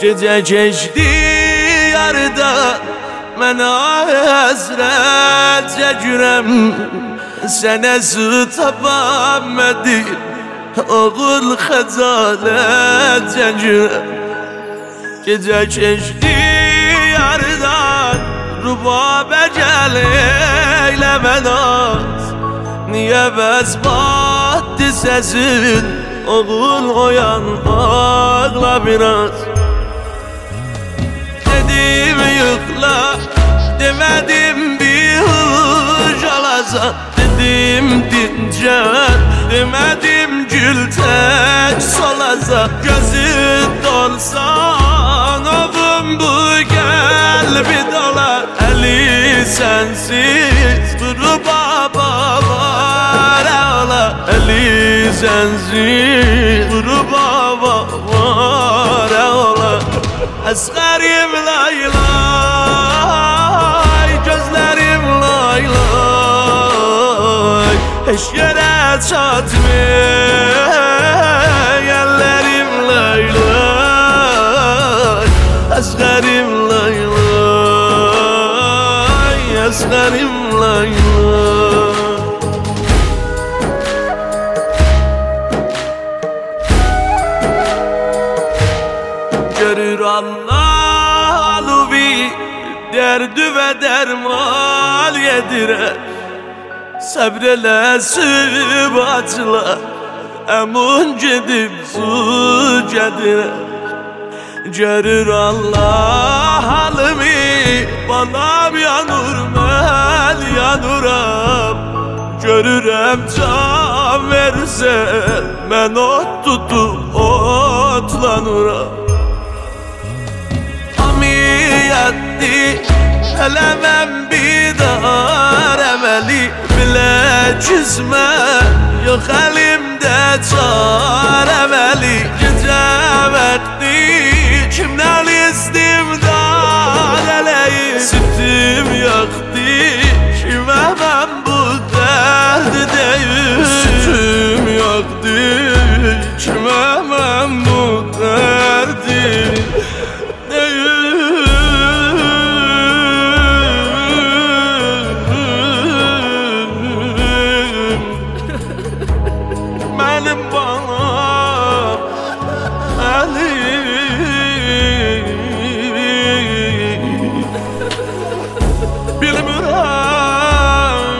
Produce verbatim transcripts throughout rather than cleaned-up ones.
Gece geçti yarıda Mena hasret çekirem Sene sıtabamedim Oğul xəcalet çəkirəm Gece geçti yarıdan Rubabə gəl eyləmə naz Niyə vəzbatdı səsin Oğul oyan ağla biraz Dedim yıkla demedim bir hıç alasan Dedim dincel demedim gül tek solasan Gözün dolsan oğlum bu kalbi dolar Eli sensiz duru baba var ağla Eli sensiz duru baba var ağla Əsğərim laylay, gözlərim laylay Heç yerə çatmır, əllərim laylay Əsğərim laylay, əsğərim laylay Görür Allah aluvi Derdi ve derman yedirer Səbrələsib acılar Əmun gedib su gədirər Görür Allah halimi Balam yanur mən yanuram Görürəm can versən Mən ot tutub otlanuram Hamiyetli Eləməm bidar əməli Bilə küsmə Yox əlimdə çar əməli Gecə vəqti Kimdən istimdar ələyim Sütüm yoxdi Kimə mən bu dərdi deyim Sütüm yoxdi Kimə mən bu dərdi Mənim balam Əli Bilmirəm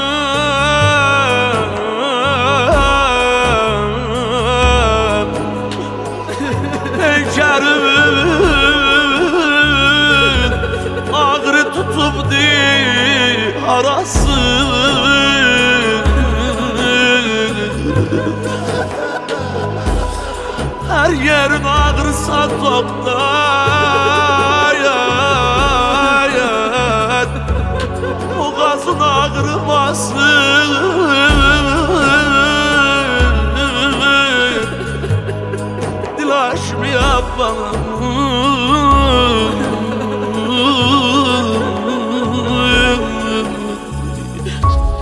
Heykərimin Ağrı tutubdi Arası Her yerin ağrısa toktayat Boğazın ağrımasın Dilaşmıyor bana